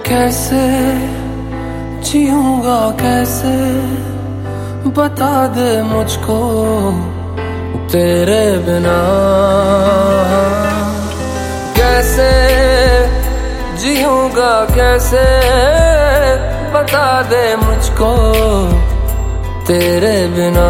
कैसे जीऊंगा कैसे बता दे मुझको तेरे बिना। कैसे जीऊंगा कैसे बता दे मुझको तेरे बिना।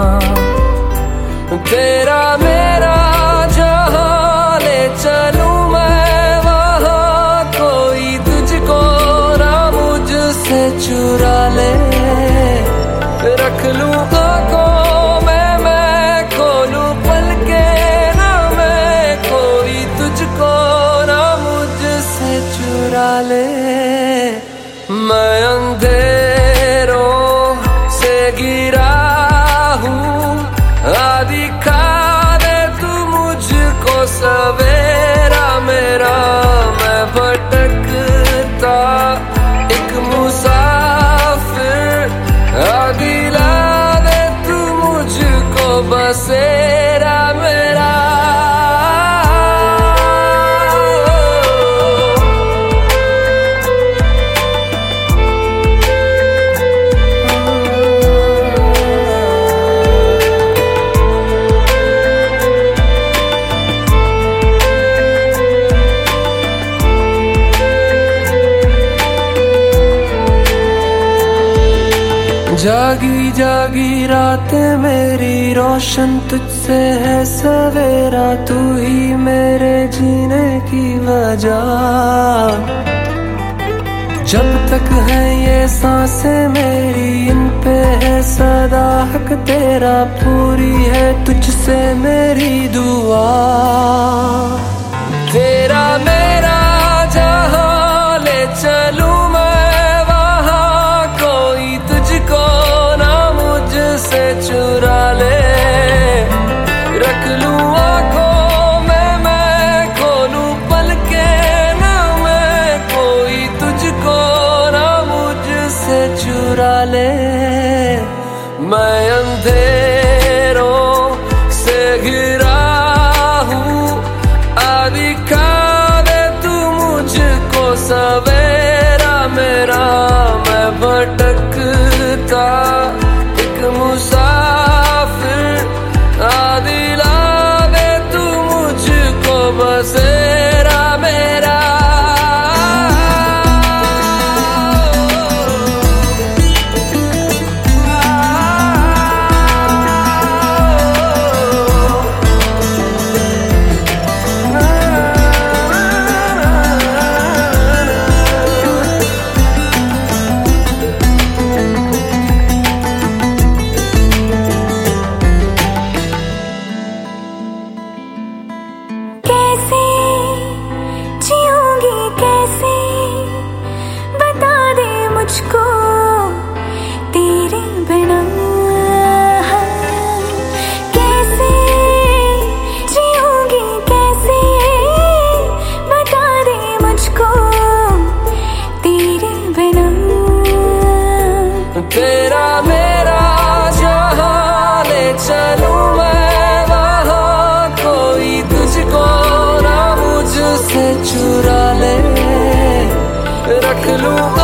तेरा मेरा जहां ले चलूं मैं वहां, कोई तुझको ना मुझसे चुरा ले। रख लूं आंखों में मैं खोलूं पलके ना मैं, कोई तुझको ना मुझसे चुरा ले। मैं अंधेरों से गिरा हूँ, दिखा दे तू मुझको सवेरा मेरा। मैं भटकता एक मुसाफिर, दिला दे तू मुझको बसेरा मेरा। जागी जागी रातें मेरी रोशन तुझसे है सवेरा, तू ही मेरे जीने की वजह। जब तक है ये सांसें मेरी इन पे है सदा हक तेरा, पूरी है तुझसे मेरी दुआ। तेरा मेरा जहां ले चलूं से चुरा ले। रख लूं आंखों में मैं खोलूं पलके ना मैं, कोई तुझको ना मुझसे चुरा ले। मैं अंधेरों से घिरा हूँ, दिखा दे तू मुझको सवेरा मेरा। मैं भटकता मुसाफिर, दिला दे तू मुझको बसेरा मेरा। मुझको तेरे बिना कैसे जीऊंगी कैसे बता दे मुझको तेरे बिना। तेरा मेरा जहां ले चलूं मैं वहां, कोई तुझको ना मुझसे चुरा ले। रख लूं